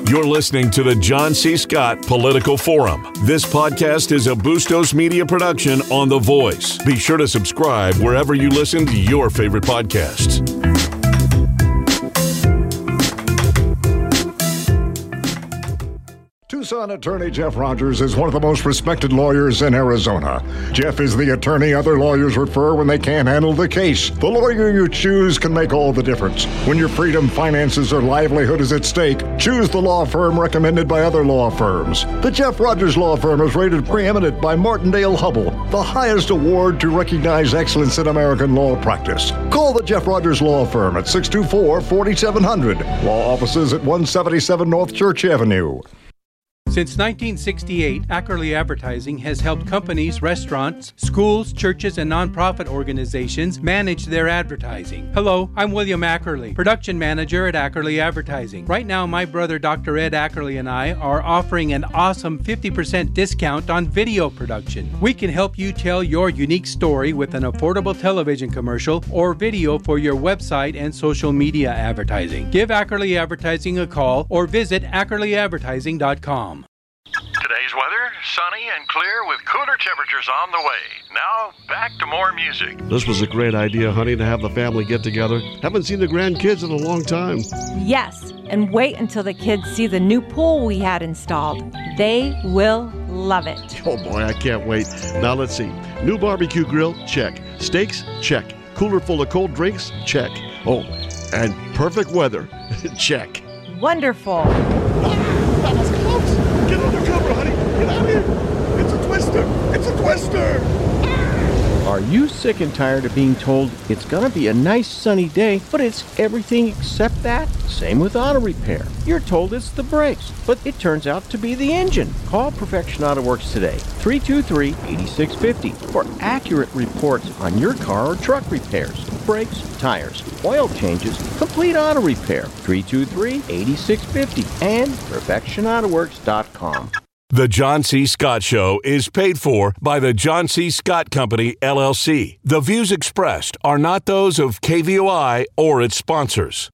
You're listening to the John C. Scott Political Forum. This podcast is a Bustos Media production on The Voice. Be sure to subscribe wherever you listen to your favorite podcasts. Tucson attorney Jeff Rogers is one of the most respected lawyers in Arizona. Jeff is the attorney other lawyers refer when they can't handle the case. The lawyer you choose can make all the difference. When your freedom, finances, or livelihood is at stake, choose the law firm recommended by other law firms. The Jeff Rogers Law Firm is rated preeminent by Martindale Hubbell, the highest award to recognize excellence in American law practice. Call the Jeff Rogers Law Firm at 624-4700. Law offices at 177 North Church Avenue. Since 1968, Ackerley Advertising has helped companies, restaurants, schools, churches, and nonprofit organizations manage their advertising. Hello, I'm William Ackerley, production manager at Ackerley Advertising. Right now, my brother Dr. Ed Ackerley and I are offering an awesome 50% discount on video production. We can help you tell your unique story with an affordable television commercial or video for your website and social media advertising. Give Ackerley Advertising a call or visit ackerleyadvertising.com. Today's weather, sunny and clear with cooler temperatures on the way. Now, back to more music. This was a great idea, honey, to have the family get together. Haven't seen the grandkids in a long time. Yes, and wait until the kids see the new pool we had installed. They will love it. Oh boy, I can't wait. Now let's see. New barbecue grill, check. Steaks, check. Cooler full of cold drinks, check. Oh, and perfect weather, check. Wonderful. That was close. Get under cover, honey. Get out of here. It's a twister. It's a twister. Are you sick and tired of being told it's going to be a nice sunny day, but it's everything except that? Same with auto repair. You're told it's the brakes, but it turns out to be the engine. Call Perfection Auto Works today, 323-8650, for accurate reports on your car or truck repairs, brakes, tires, oil changes, complete auto repair, 323-8650, and perfectionautoworks.com. The John C. Scott Show is paid for by the John C. Scott Company, LLC. The views expressed are not those of KVOI or its sponsors.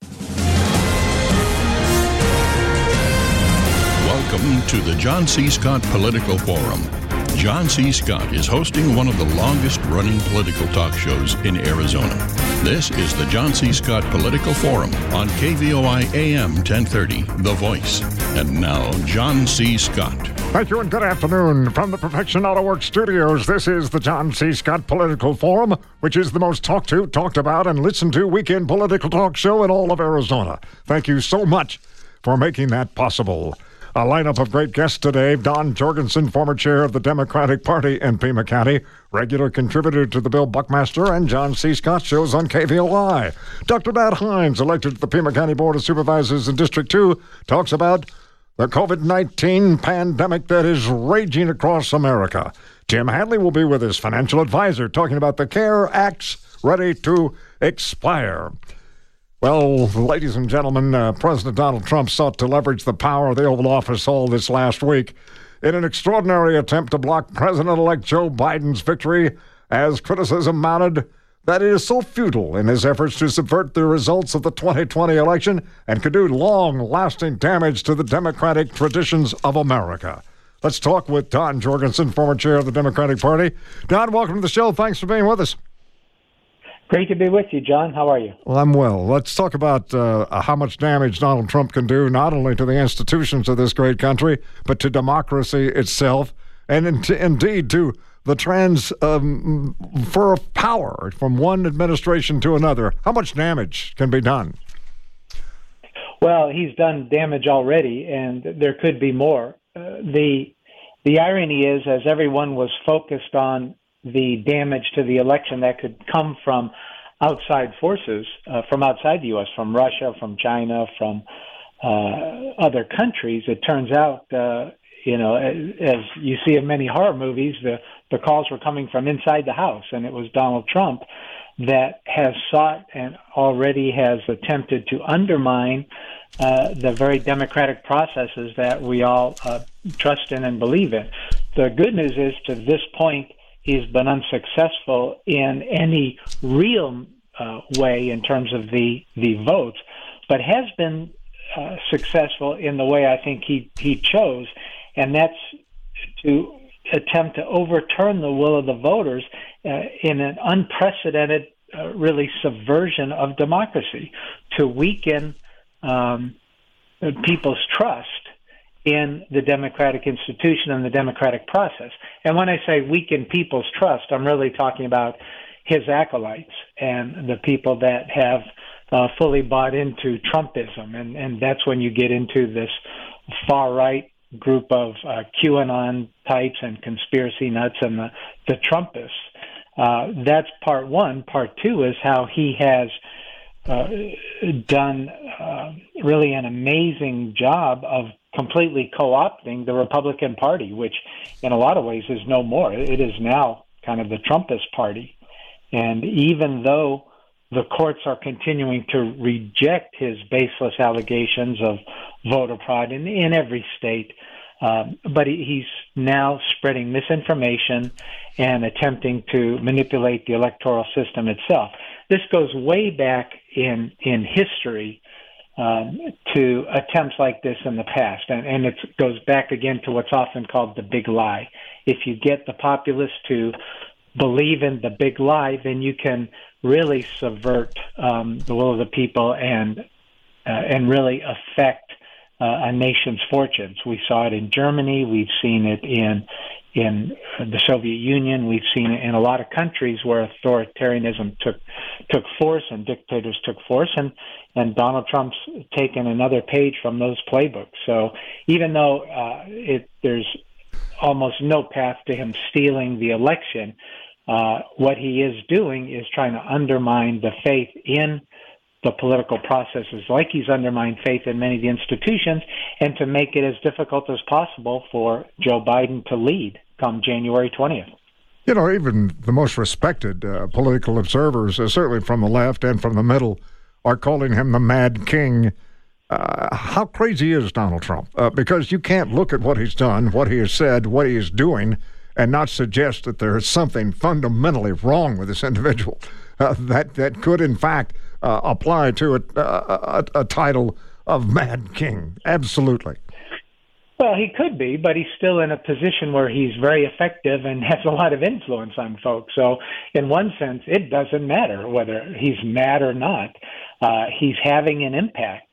Welcome to the John C. Scott Political Forum. John C. Scott is hosting one of the longest-running political talk shows in Arizona. This is the John C. Scott Political Forum on KVOI AM 1030, The Voice. And now, John C. Scott. Thank you and good afternoon. From the Perfection Auto Works studios, this is the John C. Scott Political Forum, which is the most talked to, talked about, and listened to weekend political talk show in all of Arizona. Thank you so much for making that possible. A lineup of great guests today. Don Jorgensen, former chair of the Democratic Party in Pima County, regular contributor to the Bill Buckmaster and John C. Scott shows on KVOI. Dr. Matt Hines, elected to the Pima County Board of Supervisors in District 2, talks about the COVID-19 pandemic that is raging across America. Tim Hadley will be with his financial advisor talking about the CARE Acts ready to expire. Well, ladies and gentlemen, President Donald Trump sought to leverage the power of the Oval Office all this last week in an extraordinary attempt to block President-elect Joe Biden's victory, as criticism mounted that it is so futile in his efforts to subvert the results of the 2020 election and could do long-lasting damage to the democratic traditions of America. Let's talk with Don Jorgensen, former chair of the Democratic Party. Don, welcome to the show. Thanks for being with us. Great to be with you, John. How are you? Well, I'm well. Let's talk about how much damage Donald Trump can do, not only to the institutions of this great country, but to democracy itself, and indeed to the transfer of power from one administration to another. How much damage can be done? Well, he's done damage already, and there could be more. The irony is, as everyone was focused on the damage to the election that could come from outside forces, from outside the U.S., from Russia, from China, from other countries, it turns out, as you see in many horror movies, the calls were coming from inside the house, and it was Donald Trump that has sought and already has attempted to undermine the very democratic processes that we all trust in and believe in. The good news is, to this point, he's been unsuccessful in any real way in terms of the votes, but has been successful in the way I think he chose, and that's to attempt to overturn the will of the voters in an unprecedented, really subversion of democracy, to weaken people's trust in the democratic institution and the democratic process. And when I say weaken people's trust, I'm really talking about his acolytes and the people that have fully bought into Trumpism. And that's when you get into this far-right group of QAnon types and conspiracy nuts and the Trumpists. That's part one. Part two is how he has done really an amazing job of completely co-opting the Republican Party, which in a lot of ways is no more. It is now kind of the Trumpist party. And even though the courts are continuing to reject his baseless allegations of voter fraud in every state, but he's now spreading misinformation and attempting to manipulate the electoral system itself. This goes way back in history to attempts like this in the past, and it goes back again to what's often called the big lie. If you get the populace to believe in the big lie, then you can really subvert the will of the people and really affect a nation's fortunes. We saw it in Germany. We've seen it in the Soviet Union. We've seen it in a lot of countries where authoritarianism took force and dictators took force, and Donald Trump's taken another page from those playbooks. So even though there's almost no path to him stealing the election, what he is doing is trying to undermine the faith in the political processes, like he's undermined faith in many of the institutions, and to make it as difficult as possible for Joe Biden to lead come January 20th. You know, even the most respected political observers, certainly from the left and from the middle, are calling him the Mad King. How crazy is Donald Trump? Because you can't look at what he's done, what he has said, what he is doing, and not suggest that there is something fundamentally wrong with this individual that could, in fact, apply to a title of Mad King. Absolutely. Well, he could be, but he's still in a position where he's very effective and has a lot of influence on folks. So in one sense, it doesn't matter whether he's mad or not. He's having an impact,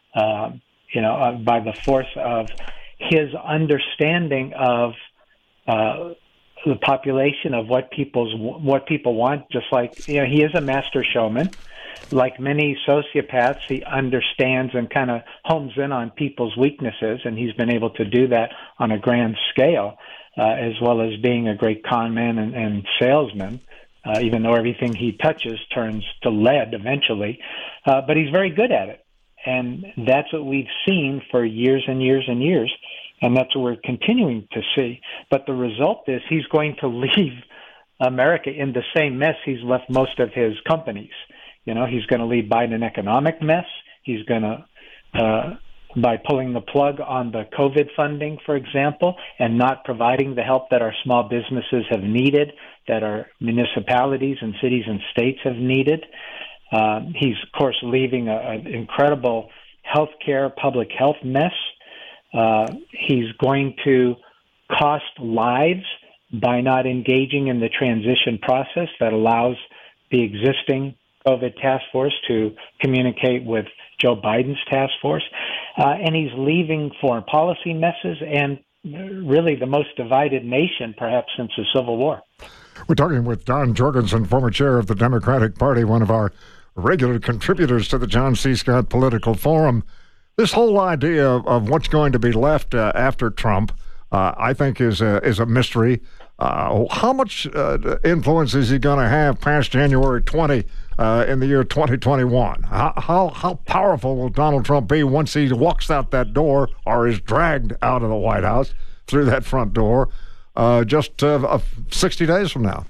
by the force of his understanding of the population, of what people want. Just like, he is a master showman. Like many sociopaths, he understands and kind of homes in on people's weaknesses, and he's been able to do that on a grand scale, as well as being a great con man and salesman, even though everything he touches turns to lead eventually. But he's very good at it, and that's what we've seen for years and years and years, and that's what we're continuing to see. But the result is he's going to leave America in the same mess he's left most of his companies. He's going to leave Biden an economic mess. He's going to, by pulling the plug on the COVID funding, for example, and not providing the help that our small businesses have needed, that our municipalities and cities and states have needed. He's, of course, leaving an incredible healthcare, public health mess. He's going to cost lives by not engaging in the transition process that allows the existing COVID task force to communicate with Joe Biden's task force. And he's leaving foreign policy messes and really the most divided nation perhaps since the Civil War. We're talking with Don Jorgensen, former chair of the Democratic Party, one of our regular contributors to the John C. Scott Political Forum. This whole idea of what's going to be left after Trump, I think, is a mystery. How much influence is he going to have past January 20 in the year 2021? How powerful will Donald Trump be once he walks out that door or is dragged out of the White House through that front door just 60 days from now?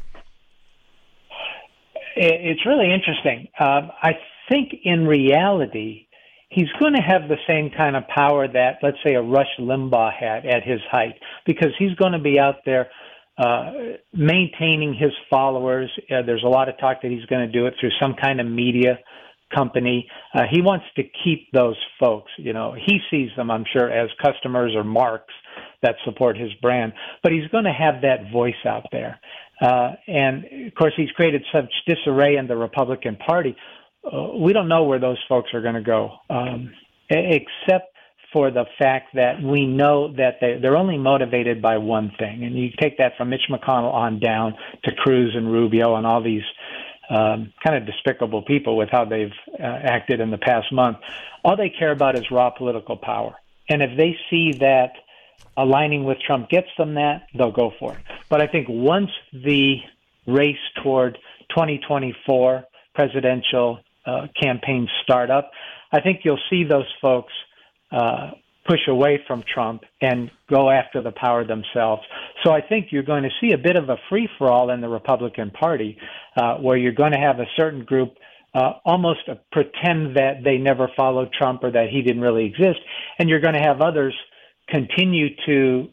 It's really interesting. I think in reality, he's going to have the same kind of power that, let's say, a Rush Limbaugh had at his height, because he's going to be out there maintaining his followers. There's a lot of talk that he's going to do it through some kind of media company. He wants to keep those folks. He sees them, I'm sure, as customers or marks that support his brand, but he's going to have that voice out there. And of course, he's created such disarray in the Republican Party. We don't know where those folks are going to go, except for the fact that we know that they're only motivated by one thing. And you take that from Mitch McConnell on down to Cruz and Rubio and all these kind of despicable people with how they've acted in the past month. All they care about is raw political power. And if they see that aligning with Trump gets them that, they'll go for it. But I think once the race toward 2024 presidential campaigns start up, I think you'll see those folks push away from Trump and go after the power themselves. So I think you're going to see a bit of a free-for-all in the Republican Party where you're going to have a certain group almost pretend that they never followed Trump or that he didn't really exist, and you're going to have others continue to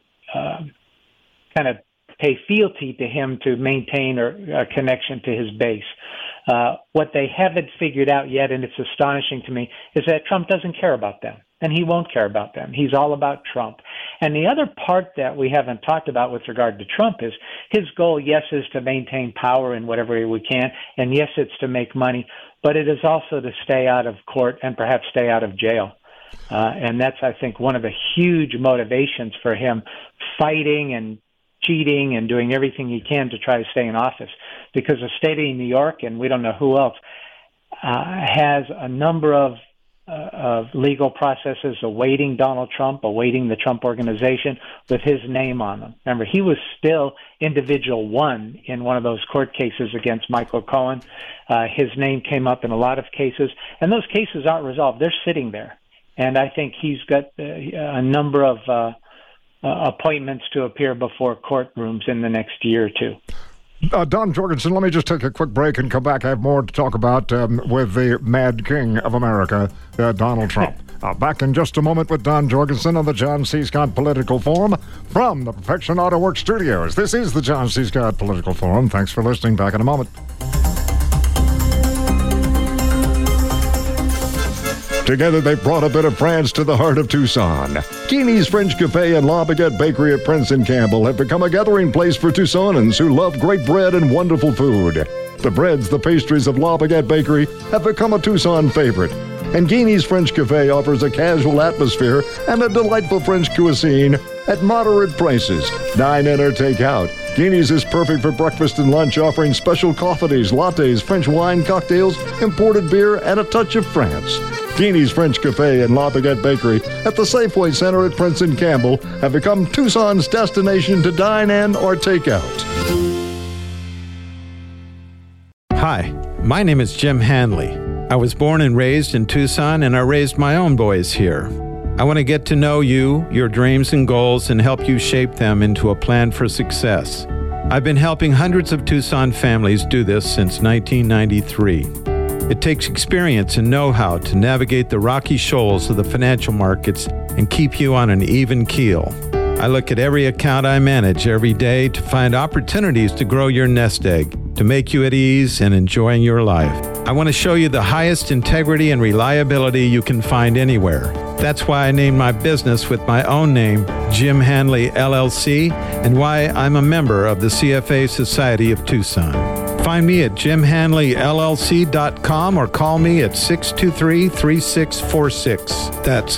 kind of pay fealty to him to maintain a connection to his base. What they haven't figured out yet, and it's astonishing to me, is that Trump doesn't care about them, and he won't care about them. He's all about Trump. And the other part that we haven't talked about with regard to Trump is his goal, yes, is to maintain power in whatever way we can, and yes, it's to make money, but it is also to stay out of court and perhaps stay out of jail. And that's, I think, one of the huge motivations for him fighting and cheating and doing everything he can to try to stay in office, because the state of New York, and we don't know who else, has a number of legal processes awaiting Donald Trump, awaiting the Trump Organization with his name on them. Remember, he was still individual one in one of those court cases against Michael Cohen. His name came up in a lot of cases, and those cases aren't resolved. They're sitting there. And I think he's got a number of appointments to appear before courtrooms in the next year or two. Don Jorgensen, let me just take a quick break and come back. I have more to talk about with the Mad King of America, Donald Trump. Back in just a moment with Don Jorgensen on the John C. Scott Political Forum from the Perfection Auto Works Studios. This is the John C. Scott Political Forum. Thanks for listening. Back in a moment. Together, they brought a bit of France to the heart of Tucson. Guinea's French Cafe and La Baguette Bakery at Prince and Campbell have become a gathering place for Tucsonans who love great bread and wonderful food. The breads, the pastries of La Baguette Bakery have become a Tucson favorite. And Guinea's French Cafe offers a casual atmosphere and a delightful French cuisine at moderate prices. Dine in or take out. Guinea's is perfect for breakfast and lunch, offering special coffees, lattes, French wine, cocktails, imported beer, and a touch of France. Guinea's French Cafe and La Baguette Bakery at the Safeway Center at Prince and Campbell have become Tucson's destination to dine in or take out. Hi, my name is Jim Hanley. I was born and raised in Tucson, and I raised my own boys here. I want to get to know you, your dreams and goals, and help you shape them into a plan for success. I've been helping hundreds of Tucson families do this since 1993. It takes experience and know-how to navigate the rocky shoals of the financial markets and keep you on an even keel. I look at every account I manage every day to find opportunities to grow your nest egg, to make you at ease and enjoying your life. I want to show you the highest integrity and reliability you can find anywhere. That's why I named my business with my own name, Jim Hanley LLC, and why I'm a member of the CFA Society of Tucson. Find me at jimhanleyllc.com or call me at 623-3646. That's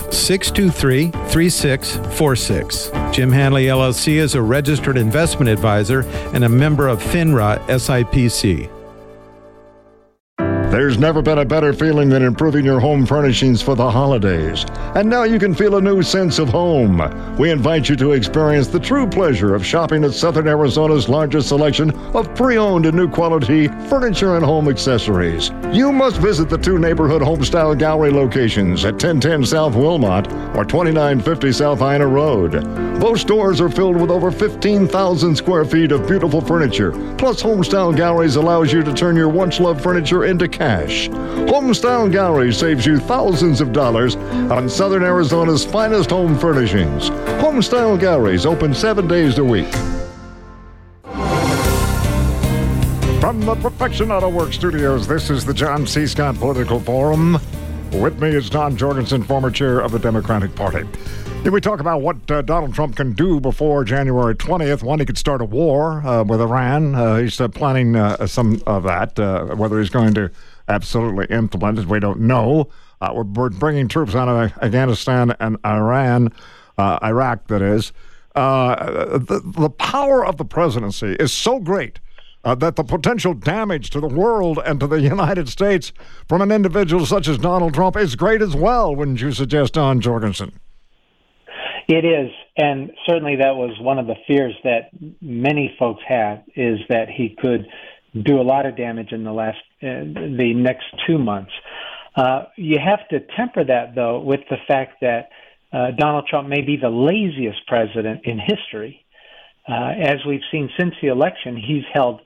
623-3646. Jim Hanley LLC is a registered investment advisor and a member of FINRA SIPC. There's never been a better feeling than improving your home furnishings for the holidays. And now you can feel a new sense of home. We invite you to experience the true pleasure of shopping at Southern Arizona's largest selection of pre-owned and new quality furniture and home accessories. You must visit the two neighborhood Homestyle Gallery locations at 1010 South Wilmot or 2950 South Ina Road. Both stores are filled with over 15,000 square feet of beautiful furniture. Plus, Homestyle Galleries allows you to turn your once-loved furniture into cash. Homestyle Gallery saves you thousands of dollars on Southern Arizona's finest home furnishings. Homestyle Galleries open 7 days a week. From from the Perfection Auto Works studios, this is the John C. Scott Political Forum. With me is Don Jorgensen, former chair of the Democratic Party. Here we talk about what Donald Trump can do before January 20th. One, he could start a war with Iran. He's planning some of that. Whether he's going to absolutely implement it, we don't know. We're bringing troops out of Afghanistan and Iraq, that is. The power of the presidency is so great that the potential damage to the world and to the United States from an individual such as Donald Trump is great as well, wouldn't you suggest, Don Jorgensen? It is, and certainly that was one of the fears that many folks had, is that he could do a lot of damage in the next 2 months. You have to temper that, though, with the fact that Donald Trump may be the laziest president in history. As we've seen since the election, he's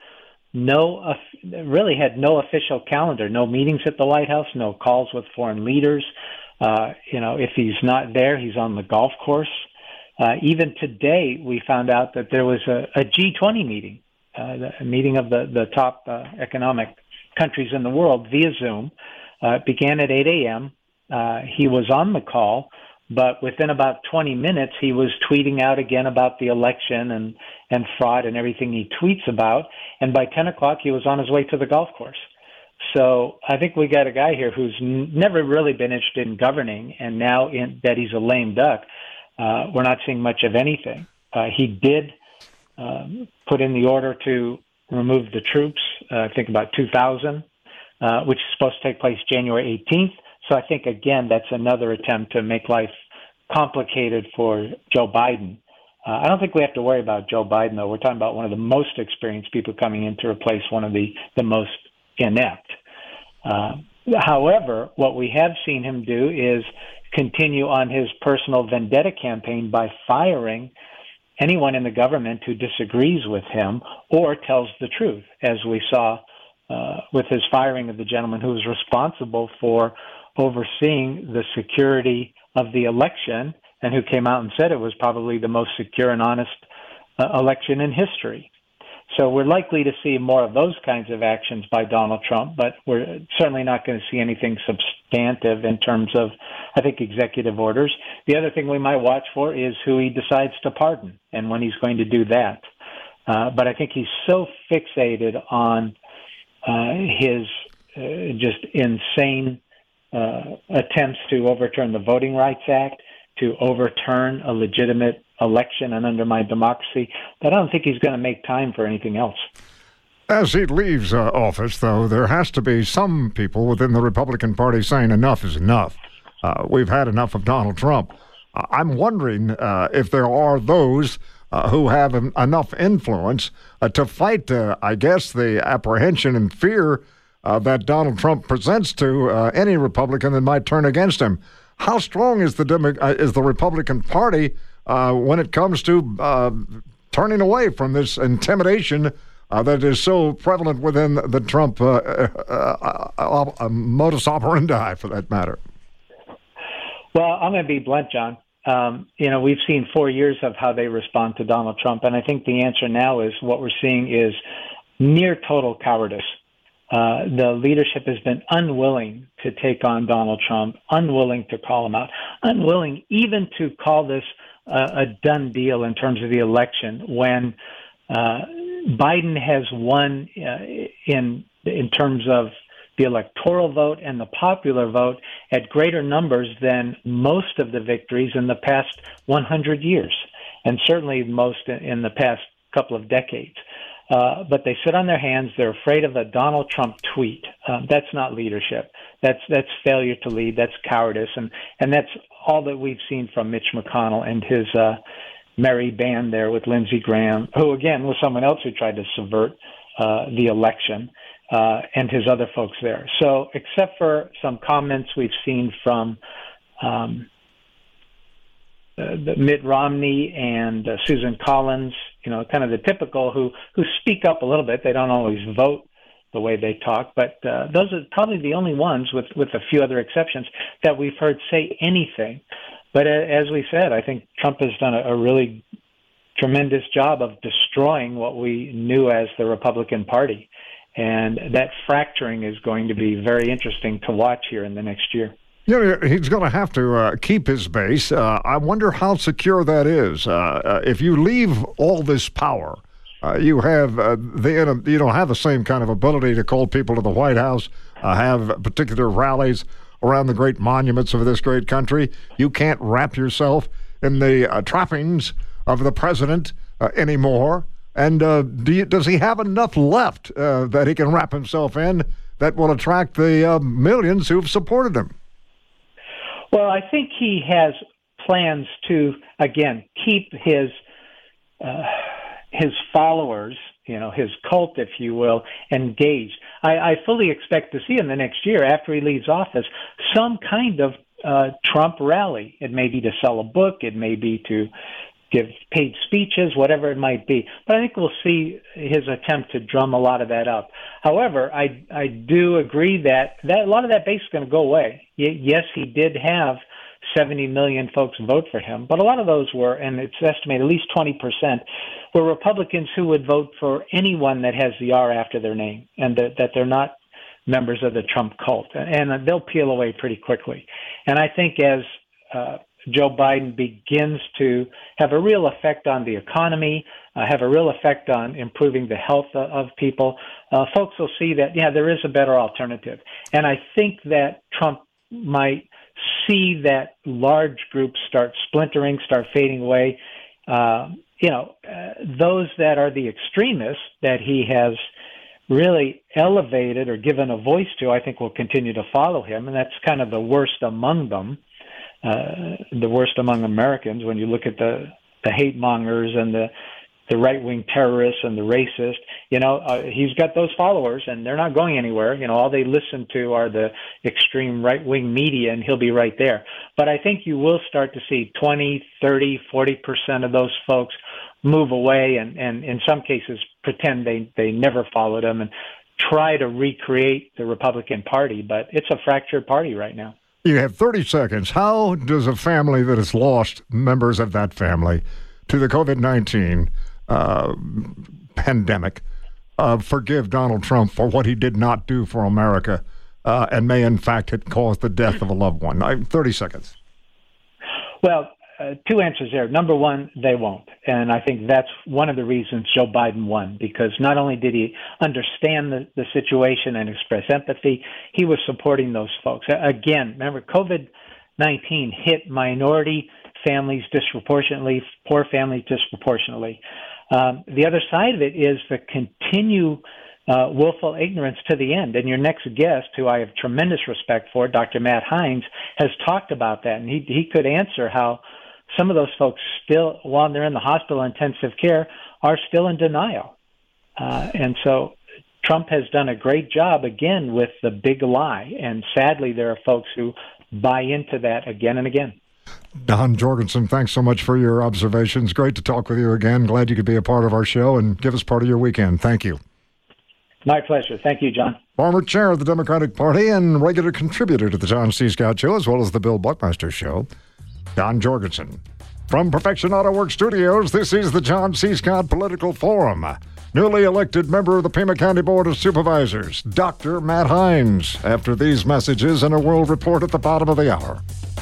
really had no official calendar, no meetings at the White House, no calls with foreign leaders. If he's not there, he's on the golf course. Even today, we found out that there was a G20 meeting, a meeting of the top economic countries in the world via Zoom. It began at 8 a.m. He was on the call, but within about 20 minutes, he was tweeting out again about the election and fraud and everything he tweets about. And by 10 o'clock, he was on his way to the golf course. So I think we got a guy here who's never really been interested in governing, and now that he's a lame duck, we're not seeing much of anything. He did put in the order to remove the troops, I think about 2,000, which is supposed to take place January 18th. So I think, again, that's another attempt to make life complicated for Joe Biden. I don't think we have to worry about Joe Biden, though. We're talking about one of the most experienced people coming in to replace one of the most inept. However, what we have seen him do is continue on his personal vendetta campaign by firing anyone in the government who disagrees with him or tells the truth, as we saw with his firing of the gentleman who was responsible for overseeing the security of the election and who came out and said it was probably the most secure and honest election in history. So we're likely to see more of those kinds of actions by Donald Trump, but we're certainly not going to see anything substantive in terms of, I think, executive orders. The other thing we might watch for is who he decides to pardon and when he's going to do that. But I think he's so fixated on his just insane attempts to overturn the Voting Rights Act, to overturn a legitimate election and undermine democracy, that I don't think he's going to make time for anything else. As he leaves office, though, there has to be some people within the Republican Party saying enough is enough. We've had enough of Donald Trump. I'm wondering if there are those who have enough influence to fight, I guess, the apprehension and fear that Donald Trump presents to any Republican that might turn against him. How strong is the Republican Party when it comes to turning away from this intimidation that is so prevalent within the Trump modus operandi, for that matter? Well, I'm going to be blunt, John. We've seen 4 years of how they respond to Donald Trump, and I think the answer now is what we're seeing is near total cowardice. The leadership has been unwilling to take on Donald Trump, unwilling to call him out, unwilling even to call this a done deal in terms of the election when Biden has won in terms of the electoral vote and the popular vote at greater numbers than most of the victories in the past 100 years, and certainly most in the past couple of decades. But they sit on their hands. They're afraid of a Donald Trump tweet. That's not leadership. That's failure to lead. That's cowardice. And that's all that we've seen from Mitch McConnell and his merry band there with Lindsey Graham, who, again, was someone else who tried to subvert the election, and his other folks there. So except for some comments we've seen from Mitt Romney and Susan Collins, kind of the typical who speak up a little bit. They don't always vote the way they talk, but those are probably the only ones, with a few other exceptions, that we've heard say anything. But as we said, I think Trump has done a really tremendous job of destroying what we knew as the Republican Party. And that fracturing is going to be very interesting to watch here in the next year. You know, he's going to have to keep his base. I wonder how secure that is. If you leave all this power, you have you don't have the same kind of ability to call people to the White House, have particular rallies around the great monuments of this great country. You can't wrap yourself in the trappings of the president anymore. And does he have enough left that he can wrap himself in that will attract the millions who've supported him? Well, I think he has plans to, again, keep his followers, his cult, if you will, engaged. I fully expect to see in the next year, after he leaves office, some kind of Trump rally. It may be to sell a book. It may be to give paid speeches, whatever it might be. But I think we'll see his attempt to drum a lot of that up. However, I do agree that a lot of that base is going to go away. Yes, he did have 70 million folks vote for him, but a lot of those were, and it's estimated at least 20%, were Republicans who would vote for anyone that has the R after their name, and that they're not members of the Trump cult. And they'll peel away pretty quickly. And I think as Joe Biden begins to have a real effect on the economy, have a real effect on improving the health of people, folks will see that, there is a better alternative. And I think that Trump might see that large groups start splintering, start fading away. Those that are the extremists that he has really elevated or given a voice to, I think will continue to follow him. And that's kind of the worst among them. The worst among Americans when you look at the hate mongers and the right-wing terrorists and the racist. He's got those followers, and they're not going anywhere. All they listen to are the extreme right-wing media, and he'll be right there. But I think you will start to see 20, 30, 40% of those folks move away and in some cases pretend they never followed him and try to recreate the Republican Party. But it's a fractured party right now. You have 30 seconds. How does a family that has lost members of that family to the COVID-19 pandemic forgive Donald Trump for what he did not do for America and may, in fact, have caused the death of a loved one? 30 seconds. Well, two answers there. Number one, they won't. And I think that's one of the reasons Joe Biden won, because not only did he understand the situation and express empathy, he was supporting those folks. Again, remember, COVID-19 hit minority families disproportionately, poor families disproportionately. The other side of it is the continued willful ignorance to the end. And your next guest, who I have tremendous respect for, Dr. Matt Hines, has talked about that. And he could answer how some of those folks still, while they're in the hospital intensive care, are still in denial. And so Trump has done a great job, again, with the big lie. And sadly, there are folks who buy into that again and again. Don Jorgensen, thanks so much for your observations. Great to talk with you again. Glad you could be a part of our show and give us part of your weekend. Thank you. My pleasure. Thank you, John. Former chair of the Democratic Party and regular contributor to the John C. Scott Show, as well as the Bill Buckmaster Show, Don Jorgensen. From Perfection Auto Works Studios, this is the John C. Scott Political Forum. Newly elected member of the Pima County Board of Supervisors, Dr. Matt Hines, after these messages and a world report at the bottom of the hour.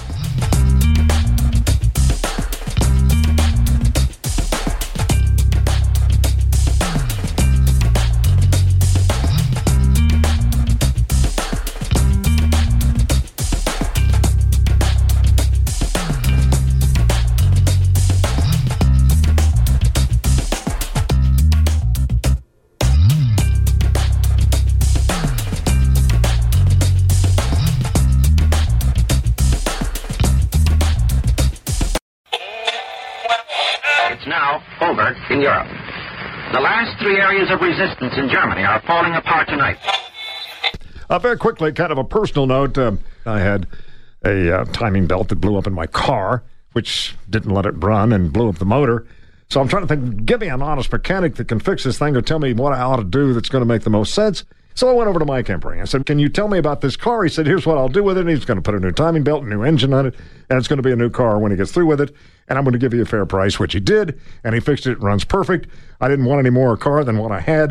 In Europe. The last three areas of resistance in Germany are falling apart tonight. Very quickly, kind of a personal note, I had a timing belt that blew up in my car, which didn't let it run and blew up the motor. So I'm trying to think, give me an honest mechanic that can fix this thing or tell me what I ought to do that's going to make the most sense. So I went over to Mike Empring. I said, can you tell me about this car? He said, here's what I'll do with it. And he's going to put a new timing belt, a new engine on it, and it's going to be a new car when he gets through with it. And I'm going to give you a fair price, which he did, and he fixed it. It runs perfect. I didn't want any more car than what I had.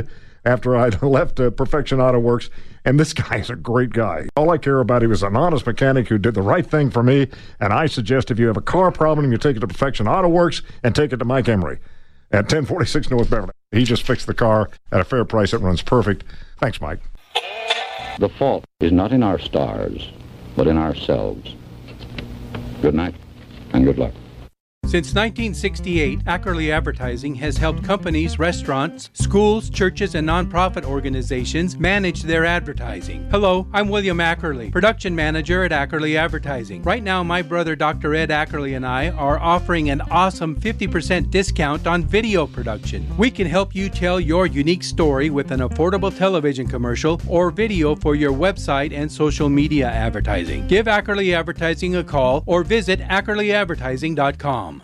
after I left Perfection Auto Works. And this guy is a great guy. All I care about, he was an honest mechanic who did the right thing for me. And I suggest if you have a car problem, you take it to Perfection Auto Works and take it to Mike Emery at 1046 North Beverly. He just fixed the car at a fair price. It runs perfect. Thanks, Mike. The fault is not in our stars, but in ourselves. Good night, and good luck. Since 1968, Ackerley Advertising has helped companies, restaurants, schools, churches, and nonprofit organizations manage their advertising. Hello, I'm William Ackerley, production manager at Ackerley Advertising. Right now, my brother Dr. Ed Ackerley and I are offering an awesome 50% discount on video production. We can help you tell your unique story with an affordable television commercial or video for your website and social media advertising. Give Ackerley Advertising a call or visit ackerleyadvertising.com.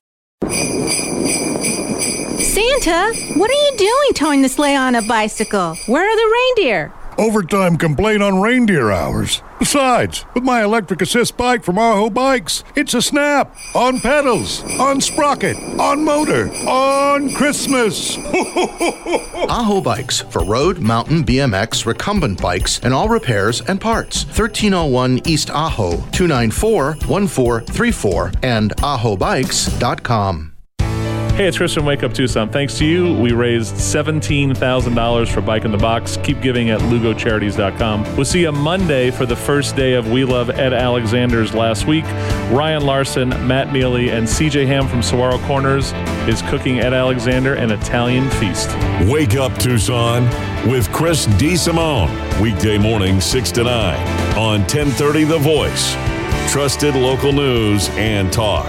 Santa, what are you doing towing the sleigh on a bicycle? Where are the reindeer? Overtime complaint on reindeer hours. Besides, with my electric assist bike from Aho Bikes, it's a snap. On pedals, on sprocket, on motor, on Christmas. Aho Bikes for road, mountain, BMX, recumbent bikes, and all repairs and parts. 1301 East Aho, 294-1434, and ahobikes.com. Hey, it's Chris from Wake Up Tucson. Thanks to you, we raised $17,000 for Bike in the Box. Keep giving at lugocharities.com. We'll see you Monday for the first day of We Love Ed Alexander's last week. Ryan Larson, Matt Neely, and CJ Ham from Saguaro Corners is cooking Ed Alexander an Italian feast. Wake Up Tucson with Chris DeSimone. Weekday morning 6 to 9 on 1030 The Voice. Trusted local news and talk.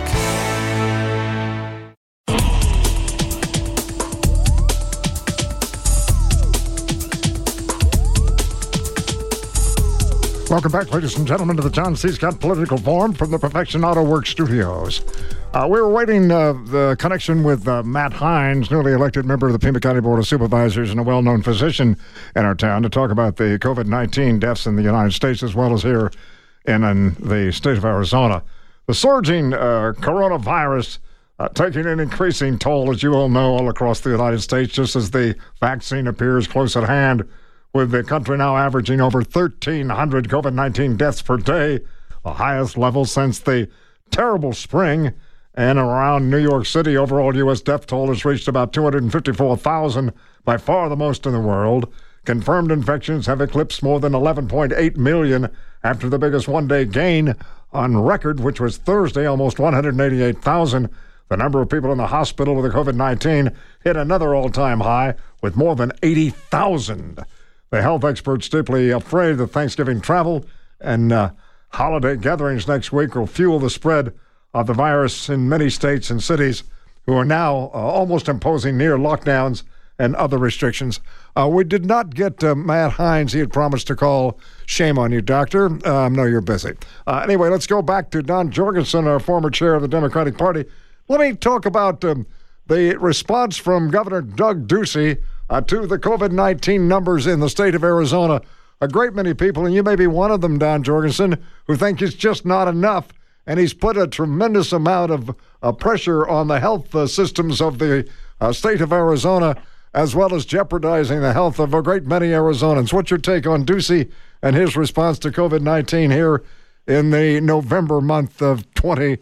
Welcome back, ladies and gentlemen, to the John C. Scott Political Forum from the Perfection Auto Works studios. We were waiting the connection with Matt Hines, newly elected member of the Pima County Board of Supervisors and a well-known physician in our town, to talk about the COVID-19 deaths in the United States as well as here in the state of Arizona. The surging coronavirus taking an increasing toll, as you all know, all across the United States, just as the vaccine appears close at hand, with the country now averaging over 1,300 COVID-19 deaths per day, the highest level since the terrible spring. And around New York City, overall U.S. death toll has reached about 254,000, by far the most in the world. Confirmed infections have eclipsed more than 11.8 million after the biggest one-day gain on record, which was Thursday, almost 188,000. The number of people in the hospital with the COVID-19 hit another all-time high with more than 80,000. The health experts deeply afraid that Thanksgiving travel and holiday gatherings next week will fuel the spread of the virus in many states and cities who are now almost imposing near lockdowns and other restrictions. We did not get Matt Hines. He had promised to call. Shame on you, doctor. No, you're busy. Anyway, let's go back to Don Jorgensen, our former chair of the Democratic Party. Let me talk about the response from Governor Doug Ducey to the COVID-19 numbers in the state of Arizona. A great many people, and you may be one of them, Don Jorgensen, who think it's just not enough, and he's put a tremendous amount of pressure on the health systems of the state of Arizona, as well as jeopardizing the health of a great many Arizonans. What's your take on Ducey and his response to COVID-19 here in the November month of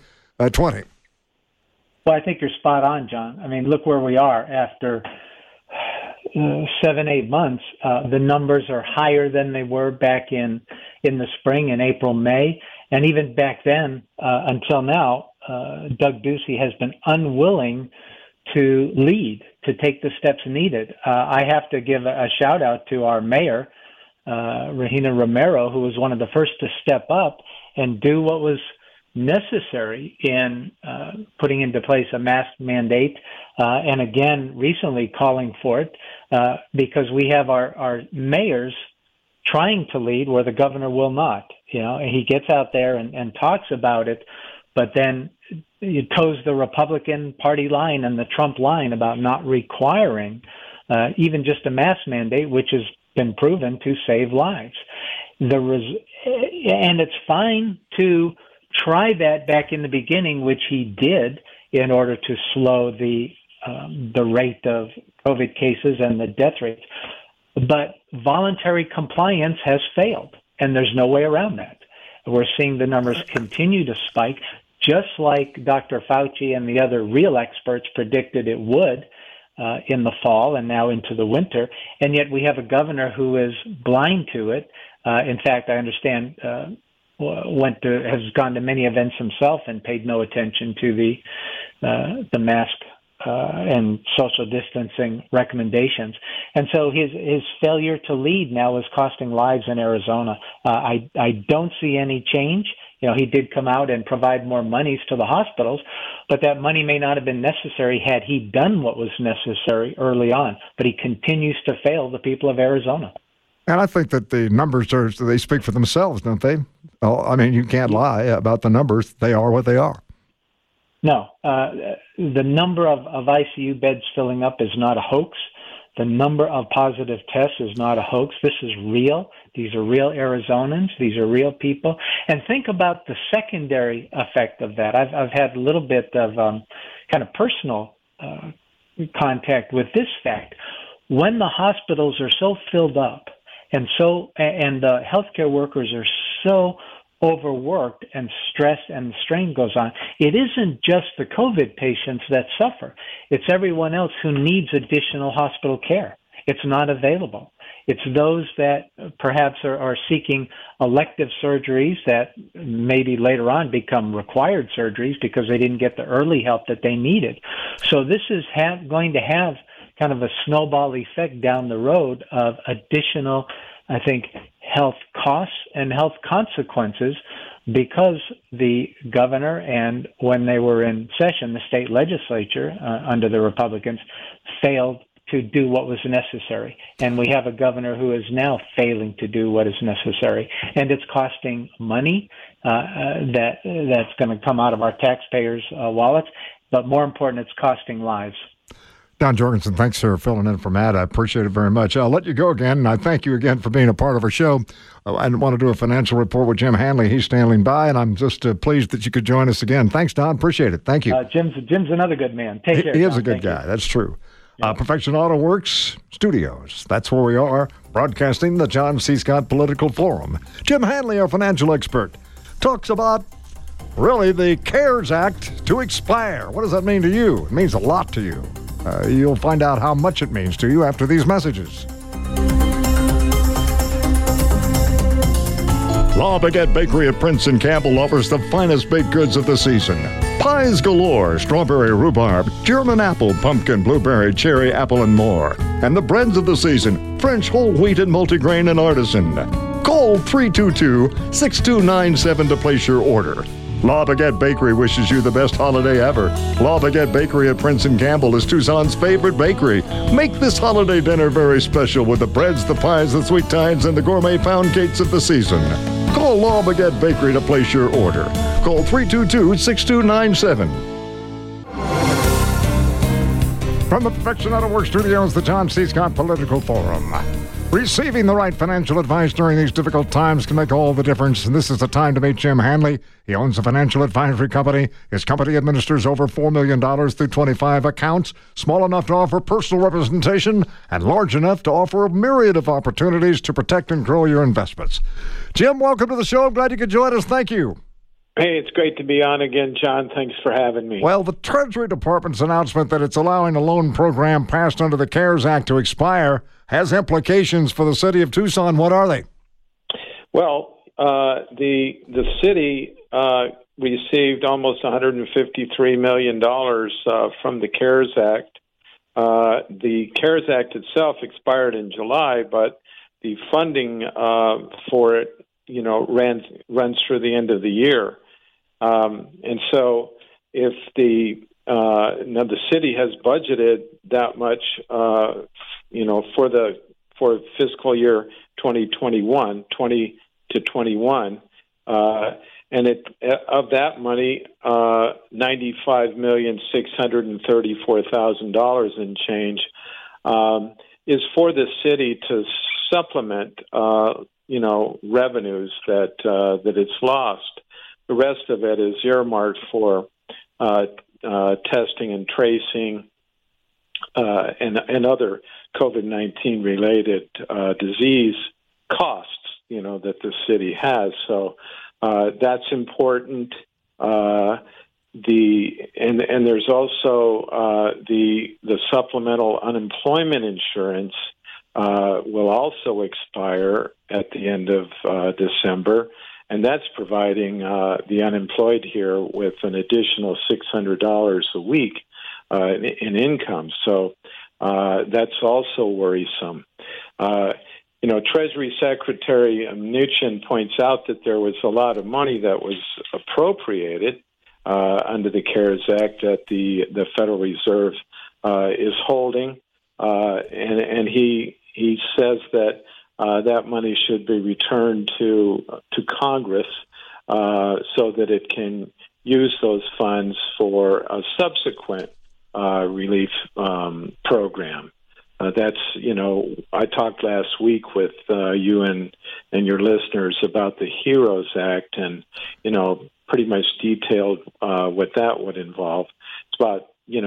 2020? Well, I think you're spot on, John. I mean, look where we are after 7-8 months. The numbers are higher than they were back in the spring, in April, May. And even back then, until now, Doug Ducey has been unwilling to lead, to take the steps needed. I have to give a shout out to our mayor, Regina Romero, who was one of the first to step up and do what was necessary in putting into place a mask mandate, and again recently calling for it, because we have our mayors trying to lead where the governor will not. You know, he gets out there and talks about it, but then he toes the Republican Party line and the Trump line about not requiring even just a mask mandate, which has been proven to save lives. And it's fine to try that back in the beginning, which he did in order to slow the rate of COVID cases and the death rates. But voluntary compliance has failed, and there's no way around that. We're seeing the numbers continue to spike, just like Dr. Fauci and the other real experts predicted it would in the fall and now into the winter. And yet we have a governor who is blind to it. In fact, I understand has gone to many events himself and paid no attention to the mask and social distancing recommendations. And so his failure to lead now is costing lives in Arizona. I don't see any change. He did come out and provide more monies to the hospitals, but that money may not have been necessary had he done what was necessary early on. But he continues to fail the people of Arizona. And I think that the numbers they speak for themselves, don't they? I mean, you can't lie about the numbers. They are what they are. No. The number of ICU beds filling up is not a hoax. The number of positive tests is not a hoax. This is real. These are real Arizonans. These are real people. And think about the secondary effect of that. I've had a little bit of kind of personal contact with this fact. When the hospitals are so filled up and the healthcare workers are so overworked and stressed and the strain goes on, it isn't just the COVID patients that suffer. It's everyone else who needs additional hospital care. It's not available. It's those that perhaps are seeking elective surgeries that maybe later on become required surgeries because they didn't get the early help that they needed. So this is going to have kind of a snowball effect down the road of additional, I think, health costs and health consequences because the governor and when they were in session, the state legislature under the Republicans failed to do what was necessary. And we have a governor who is now failing to do what is necessary. And it's costing money that's going to come out of our taxpayers' wallets. But more important, it's costing lives. Don Jorgensen, thanks for filling in for Matt. I appreciate it very much. I'll let you go again, and I thank you again for being a part of our show. I want to do a financial report with Jim Hanley. He's standing by, and I'm just pleased that you could join us again. Thanks, Don. Appreciate it. Thank you. Jim's another good man. Take care. He is a good guy. That's true. Perfection Auto Works Studios. That's where we are, broadcasting the John C. Scott Political Forum. Jim Hanley, our financial expert, talks about really the CARES Act to expire. What does that mean to you? It means a lot to you. You'll find out how much it means to you after these messages. La Baguette Bakery at Prince and Campbell offers the finest baked goods of the season. Pies galore, strawberry rhubarb, German apple, pumpkin, blueberry, cherry, apple, and more. And the breads of the season, French whole wheat and multigrain and artisan. Call 322-6297 to place your order. La Baguette Bakery wishes you the best holiday ever. La Baguette Bakery at Prince and Campbell is Tucson's favorite bakery. Make this holiday dinner very special with the breads, the pies, the sweet tides, and the gourmet pound cakes of the season. Call La Baguette Bakery to place your order. Call 322-6297. From the Perfection Auto Works Studios, the John C. Scott Political Forum. Receiving the right financial advice during these difficult times can make all the difference, and this is the time to meet Jim Hanley. He owns a financial advisory company. His company administers over $4 million through 25 accounts, small enough to offer personal representation and large enough to offer a myriad of opportunities to protect and grow your investments. Jim, welcome to the show. I'm glad you could join us. Thank you. Hey, it's great to be on again, John. Thanks for having me. Well, the Treasury Department's announcement that it's allowing a loan program passed under the CARES Act to expire has implications for the city of Tucson. What are they? Well, the city received almost $153 million from the CARES Act. The CARES Act itself expired in July, but the funding for it, runs through the end of the year. And so if now the city has budgeted that much, for fiscal year 2021, 20 to 21, and of that money, $95,634,000 and change is for the city to supplement, revenues that it's lost. The rest of it is earmarked for testing and tracing, and other COVID-19 related disease costs, that the city has. So that's important. And there's also the supplemental unemployment insurance will also expire at the end of December, and that's providing the unemployed here with an additional $600 a week in income. So that's also worrisome. Treasury Secretary Mnuchin points out that there was a lot of money that was appropriated under the CARES Act that the Federal Reserve is holding, and he says that that money should be returned to Congress so that it can use those funds for a subsequent relief program. That's, I talked last week with you and your listeners about the HEROES Act, and, pretty much detailed what that would involve. It's about,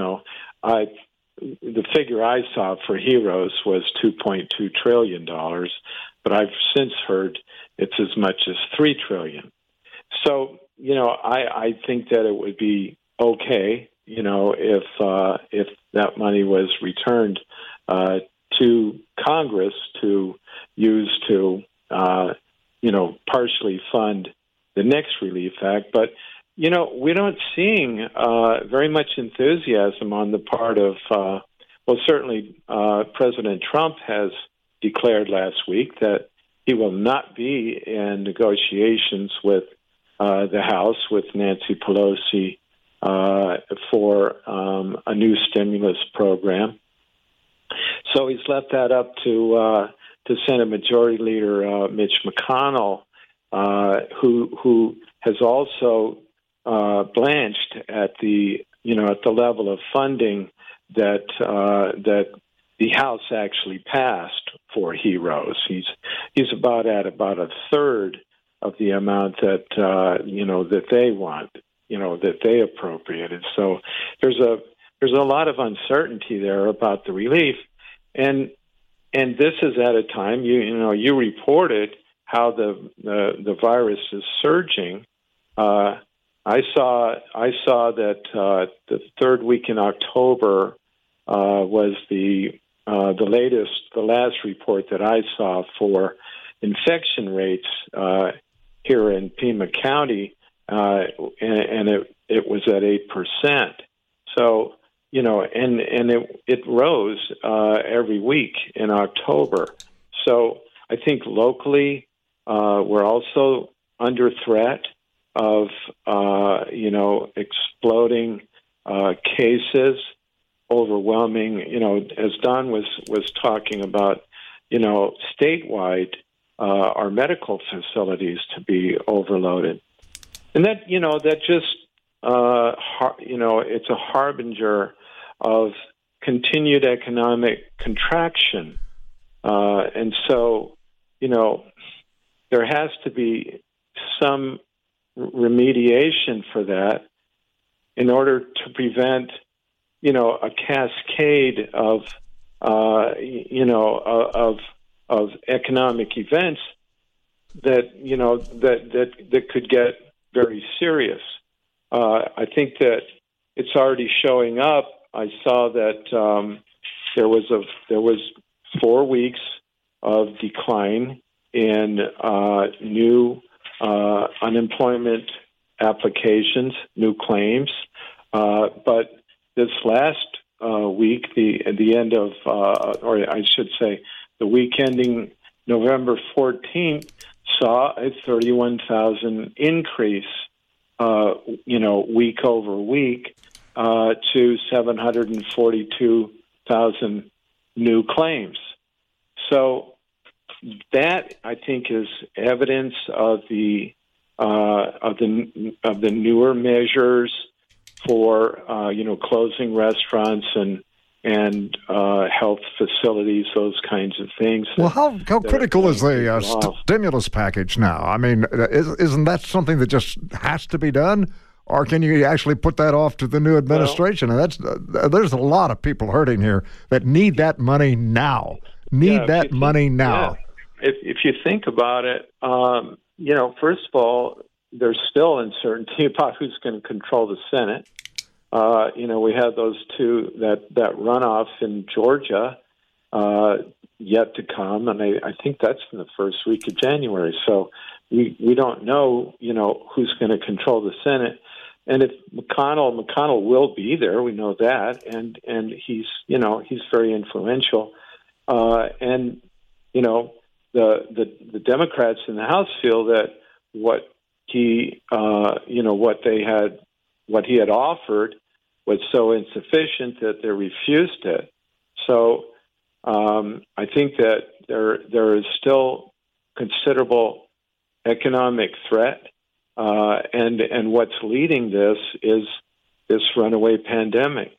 the figure I saw for HEROES was $2.2 trillion, but I've since heard it's as much as $3 trillion. So, I think that it would be okay, if that money was returned to Congress to use to, partially fund the next Relief Act. But, we're not seeing very much enthusiasm on the part of, certainly President Trump has declared last week that he will not be in negotiations with the House, with Nancy Pelosi, for a new stimulus program. So he's left that up to Senate Majority Leader Mitch McConnell, who has also blanched at the level of funding that the House actually passed for HEROES. He's about a third of the amount that that they want, that they appropriated. So there's a lot of uncertainty there about the relief, and this is at a time you reported how the virus is surging. I saw that the third week in October was the last report that I saw for infection rates here in Pima County, and it was at 8%. So and it rose every week in October. So I think locally we're also under threat of exploding cases, overwhelming. As Don was talking about, statewide, our medical facilities to be overloaded, and that just it's a harbinger of continued economic contraction, and so there has to be some remediation for that in order to prevent a cascade of economic events that could get very serious. I think that it's already showing up. I saw that there was 4 weeks of decline in new unemployment applications, new claims, but this last week, the end of, or I should say, the week ending November 14th, saw a 31,000 increase, week over week, to 742,000 new claims. So that, I think, is evidence of the newer measures for closing restaurants and health facilities, those kinds of things. Well, how critical is the stimulus package now? I mean, isn't that something that just has to be done, or can you actually put that off to the new administration? And there's a lot of people hurting here that need that money now. Money now. Yeah. If you think about it, first of all, there's still uncertainty about who's going to control the Senate. We had those two, that runoff in Georgia yet to come, and I think that's in the first week of January. So we don't know, who's going to control the Senate. And if McConnell will be there, we know that, and he's very influential. The Democrats in the House feel that what he had offered was so insufficient that they refused it. So I think that there is still considerable economic threat, and what's leading this is this runaway pandemic.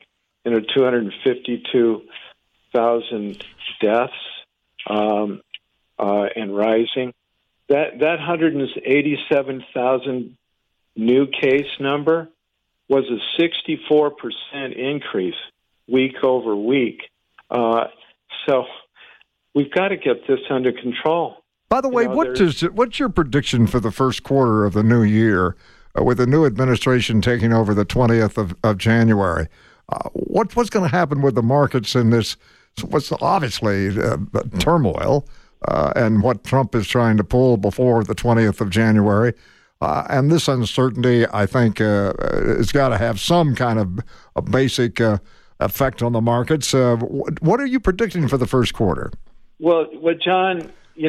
252,000 deaths and rising. That 187,000 new case number was a 64% increase week over week. So we've got to get this under control. By the way, what's your prediction for the first quarter of the new year with the new administration taking over the 20th of January? What's going to happen with the markets in this? What's obviously turmoil and what Trump is trying to pull before the 20th of January. And this uncertainty, I think, has got to have some kind of a basic effect on the markets. What are you predicting for the first quarter? Well, John,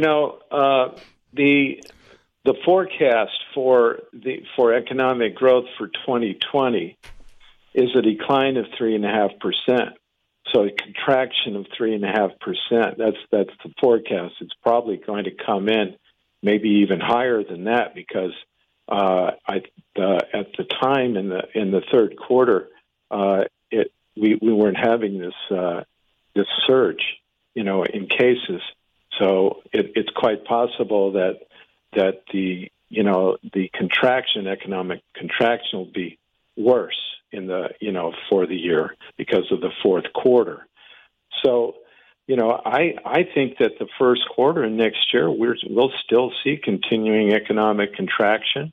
the forecast for economic growth for 2020 is a decline of 3.5%. So a contraction of 3.5%. That's the forecast. It's probably going to come in maybe even higher than that because at the time in the third quarter, we weren't having this surge, in cases. So it's quite possible that the economic contraction will be worse for the year because of the fourth quarter. So, I think that the first quarter next year we'll still see continuing economic contraction.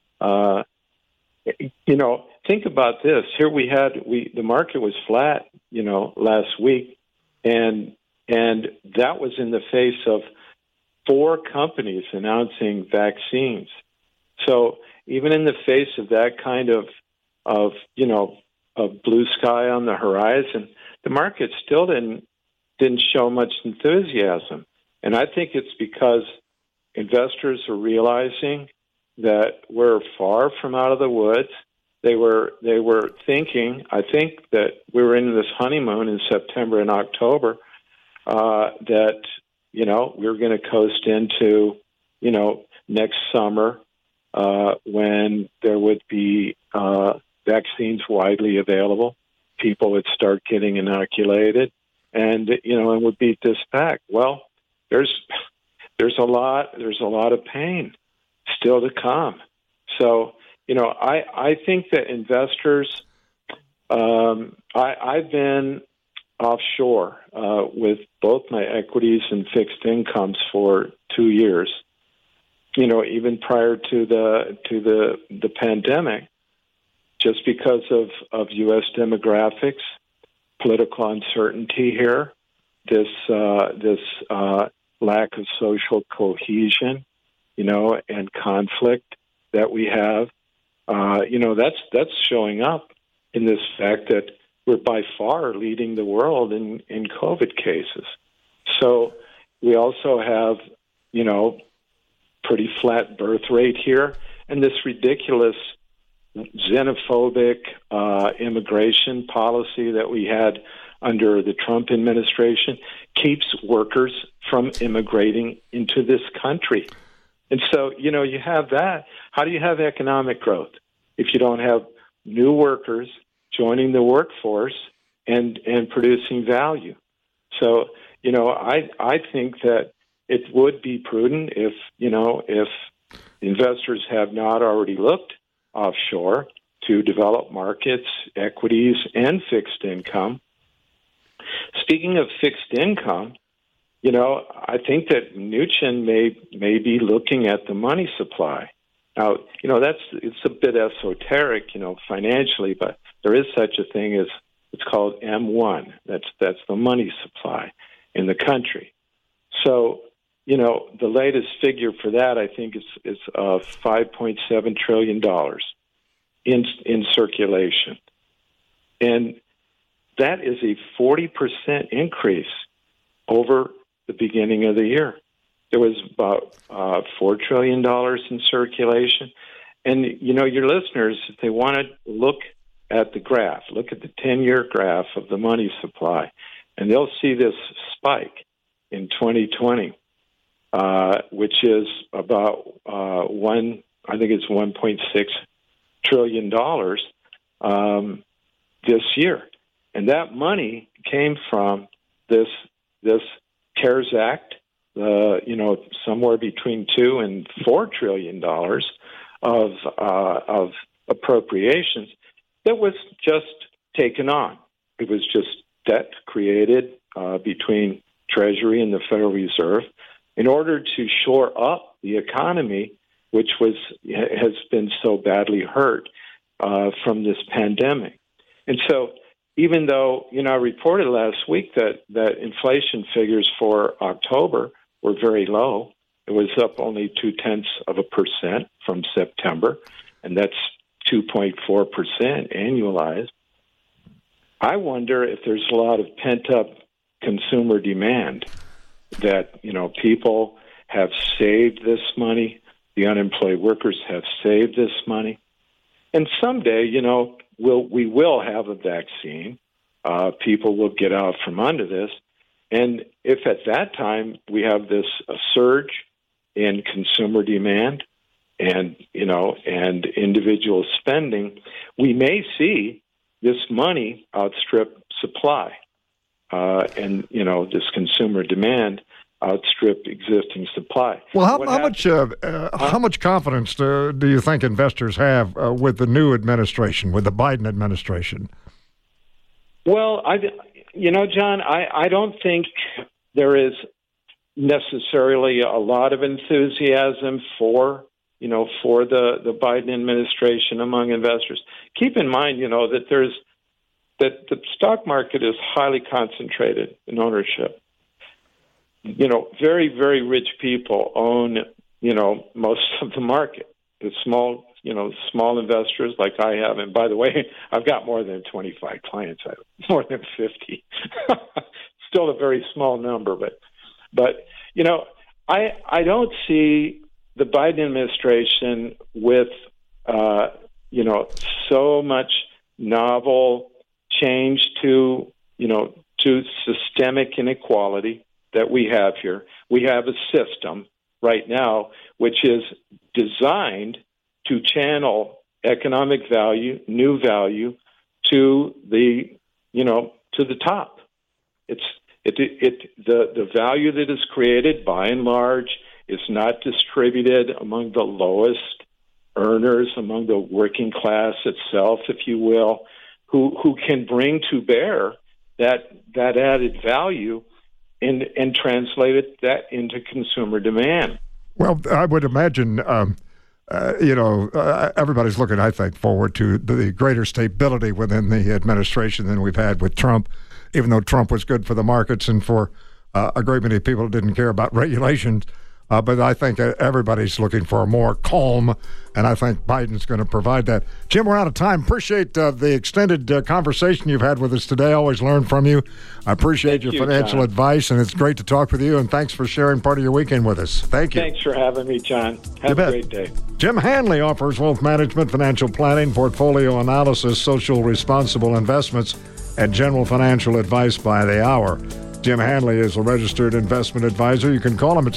Think about this. Here the market was flat, last week, and that was in the face of 4 companies announcing vaccines. So even in the face of that kind of blue sky on the horizon, the market still didn't show much enthusiasm. And I think it's because investors are realizing that we're far from out of the woods. They were thinking, I think, that we were in this honeymoon in September and October, that, we were going to coast into, next summer when there would be vaccines widely available. People would start getting inoculated and would beat this back. Well, there's a lot of pain still to come. So, I think that investors, I've been offshore with both my equities and fixed incomes for 2 years, even prior to the pandemic, just because of U.S. demographics, political uncertainty here, this lack of social cohesion, and conflict that we have, that's showing up in this fact that we're by far leading the world in COVID cases. So we also have, pretty flat birth rate here, and this ridiculous xenophobic immigration policy that we had under the Trump administration keeps workers from immigrating into this country. And so, you have that. How do you have economic growth if you don't have new workers joining the workforce and producing value? So, I think that it would be prudent if investors have not already looked offshore to developed markets, equities, and fixed income. Speaking of fixed income, I think that Mnuchin may be looking at the money supply. Now, it's a bit esoteric, financially, but there is such a thing as it's called M1. That's the money supply in the country. So, the latest figure for that, I think, is $5.7 trillion in circulation. And that is a 40% increase over the beginning of the year. There was about $4 trillion in circulation. And, your listeners, if they want to look at the graph, look at the 10-year graph of the money supply, and they'll see this spike in 2020, which is about $1.6 trillion this year. And that money came from this CARES Act, somewhere between $2 and $4 trillion of appropriations that was just taken on. It was just debt created between Treasury and the Federal Reserve in order to shore up the economy, which has been so badly hurt from this pandemic. And so, even though, I reported last week that inflation figures for October were very low, it was up only 0.2% from September, and that's 2.4% annualized. I wonder if there's a lot of pent-up consumer demand that, people have saved this money, the unemployed workers have saved this money, and someday, we will have a vaccine. People will get out from under this. And if at that time we have a surge in consumer demand and individual spending, we may see this money outstrip supply. This consumer demand outstrip existing supply. Well, how much confidence do you think investors have with the new administration, with the Biden administration? Well, John, I don't think there is necessarily a lot of enthusiasm for the Biden administration among investors. Keep in mind, that the stock market is highly concentrated in ownership. Very, very rich people own, most of the market. The small investors like I have, and by the way, I've got more than 25 clients. I have more than 50. Still a very small number, but I don't see the Biden administration with so much novel change to systemic inequality that we have here. We have a system right now which is designed to channel economic value, new value, to the top. The value that is created by and large is not distributed among the lowest earners, among the working class itself, if you will, who can bring to bear that added value and translate that into consumer demand. Well, I would imagine, everybody's looking, I think, forward to the greater stability within the administration than we've had with Trump, even though Trump was good for the markets and for a great many people who didn't care about regulations. But I think everybody's looking for a more calm, and I think Biden's going to provide that. Jim, we're out of time. Appreciate the extended conversation you've had with us today. Always learn from you. I appreciate your financial advice, and it's great to talk with you, and thanks for sharing part of your weekend with us. Thank you. Thanks for having me, John. Have a great day. Jim Hanley offers wealth management, financial planning, portfolio analysis, social responsible investments, and general financial advice by the hour. Jim Hanley is a registered investment advisor. You can call him at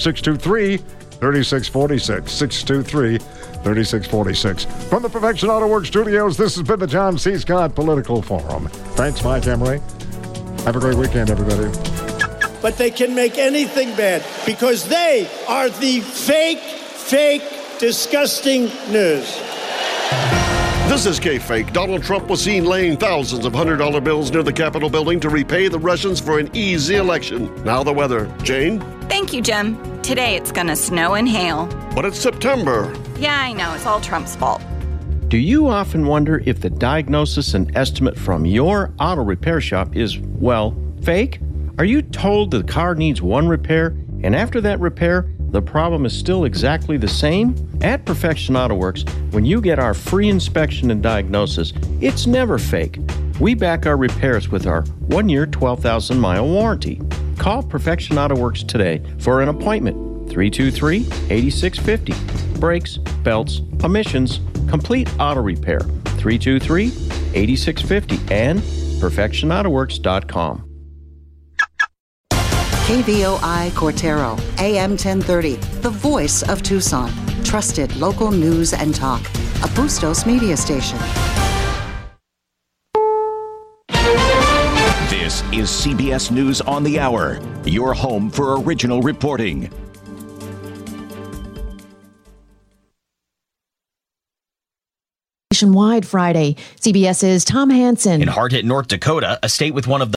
623-3646, 623-3646. From the Perfection Auto Works Studios, this has been the John C. Scott Political Forum. Thanks, Mike Emery. Have a great weekend, everybody. But they can make anything bad because they are the fake, disgusting news. The This is K-Fake. Donald Trump was seen laying thousands of $100 bills near the Capitol building to repay the Russians for an easy election. Now the weather. Jane? Thank you, Jim. Today it's gonna snow and hail. But it's September. Yeah, I know. It's all Trump's fault. Do you often wonder if the diagnosis and estimate from your auto repair shop is, well, fake? Are you told the car needs one repair, and after that repair, the problem is still exactly the same? At Perfection Auto Works, when you get our free inspection and diagnosis, it's never fake. We back our repairs with our 1-year, 12,000-mile warranty. Call Perfection Auto Works today for an appointment. 323-8650. Brakes, belts, emissions, complete auto repair. 323-8650 and perfectionautoworks.com. KVOI Cortero, AM 1030, the voice of Tucson. Trusted local news and talk. A Bustos media station. This is CBS News on the Hour, your home for original reporting. Nationwide Friday. CBS's Tom Hansen. In hard-hit North Dakota, a state with one of the